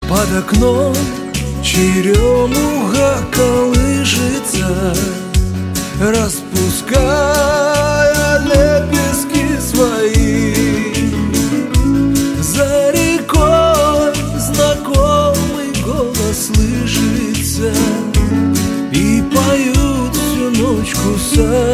Под окном черемуха колышется, распуская лепестки свои. За рекой знакомый голос слышится, и поют всю ночь кусают